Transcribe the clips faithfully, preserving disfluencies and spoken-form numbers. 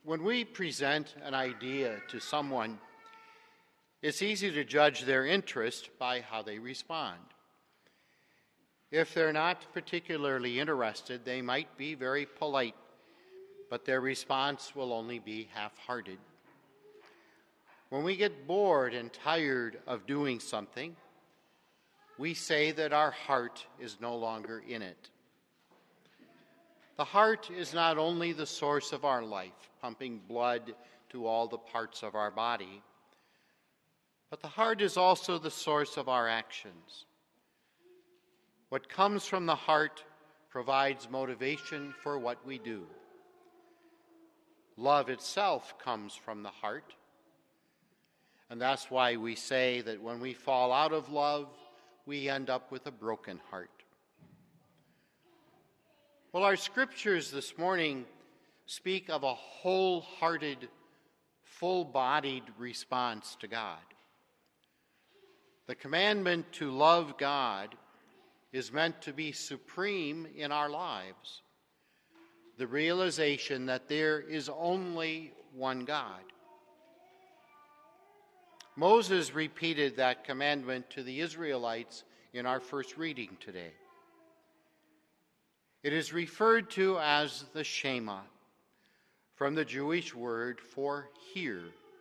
When we present an idea to someone, it's easy to judge their interest by how they respond. If they're not particularly interested, they might be very polite, but their response will only be half-hearted. When we get bored and tired of doing something, we say that our heart is no longer in it. The heart is not only the source of our life, pumping blood to all the parts of our body, but the heart is also the source of our actions. What comes from the heart provides motivation for what we do. Love itself comes from the heart, and that's why we say that when we fall out of love, we end up with a broken heart. Well, our scriptures this morning speak of a wholehearted, full-bodied response to God. The commandment to love God is meant to be supreme in our lives. The realization that there is only one God. Moses repeated that commandment to the Israelites in our first reading today. It is referred to as the Shema, from the Jewish word for hear.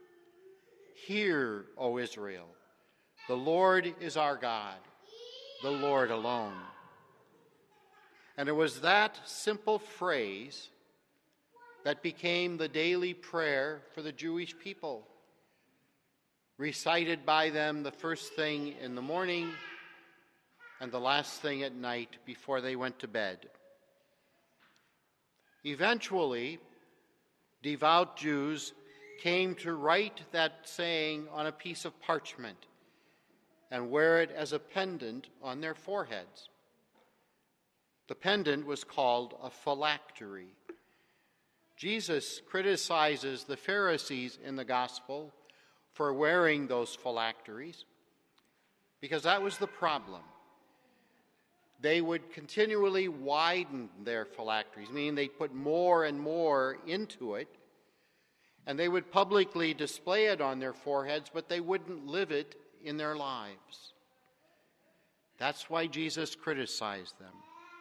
Hear, O Israel, the Lord is our God, the Lord alone. And it was that simple phrase that became the daily prayer for the Jewish people, recited by them the first thing in the morning and the last thing at night before they went to bed. Eventually, devout Jews came to write that saying on a piece of parchment and wear it as a pendant on their foreheads. The pendant was called a phylactery. Jesus criticizes the Pharisees in the gospel for wearing those phylacteries because that was the problem. They would continually widen their phylacteries, meaning they'd put more and more into it, and they would publicly display it on their foreheads, but they wouldn't live it in their lives. That's why Jesus criticized them.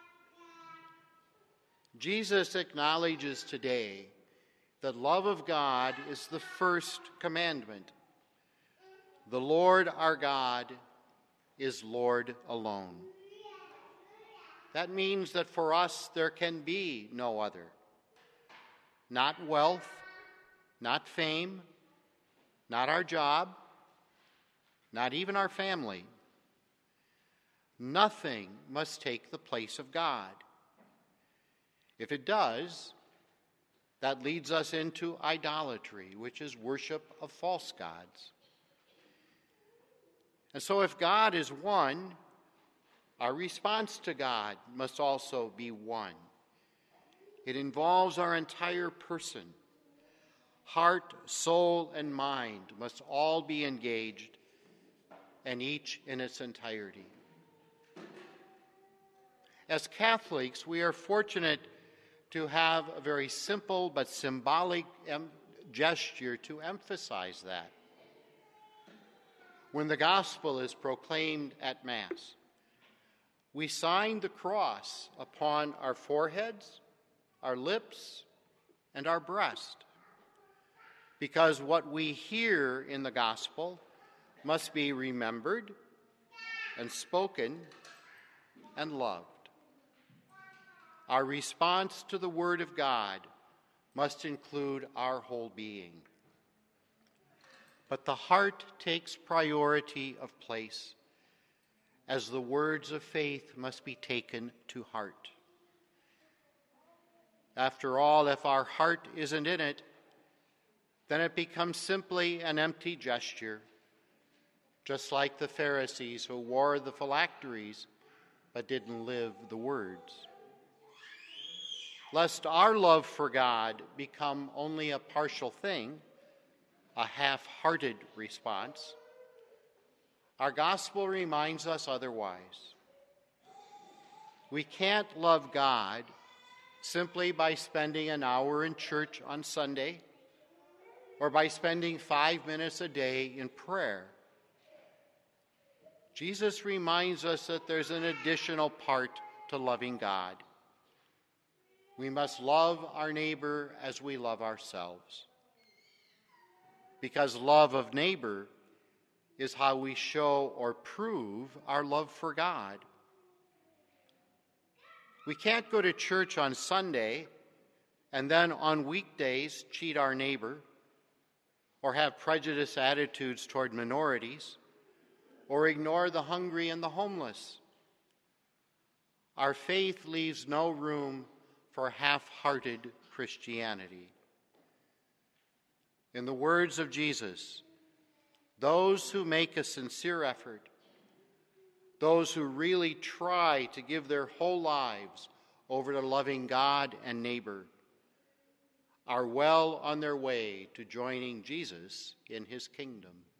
Jesus acknowledges today that love of God is the first commandment. The Lord our God is Lord alone. That means that for us there can be no other. Not wealth, not fame, not our job, not even our family. Nothing must take the place of God. If it does, that leads us into idolatry, which is worship of false gods. And so if God is one, our response to God must also be one. It involves our entire person. Heart, soul, and mind must all be engaged, and each in its entirety. As Catholics, we are fortunate to have a very simple but symbolic em- gesture to emphasize that. When the gospel is proclaimed at Mass, we sign the cross upon our foreheads, our lips, and our breast, because what we hear in the gospel must be remembered and spoken and loved. Our response to the Word of God must include our whole being. But the heart takes priority of place, as the words of faith must be taken to heart. After all, if our heart isn't in it, then it becomes simply an empty gesture, just like the Pharisees who wore the phylacteries but didn't live the words. Lest our love for God become only a partial thing, a half-hearted response, our gospel reminds us otherwise. We can't love God simply by spending an hour in church on Sunday or by spending five minutes a day in prayer. Jesus reminds us that there's an additional part to loving God. We must love our neighbor as we love ourselves. Because love of neighbor is how we show or prove our love for God. We can't go to church on Sunday and then on weekdays cheat our neighbor, or have prejudiced attitudes toward minorities, or ignore the hungry and the homeless. Our faith leaves no room for half-hearted Christianity. In the words of Jesus, those who make a sincere effort, those who really try to give their whole lives over to loving God and neighbor, are well on their way to joining Jesus in his kingdom.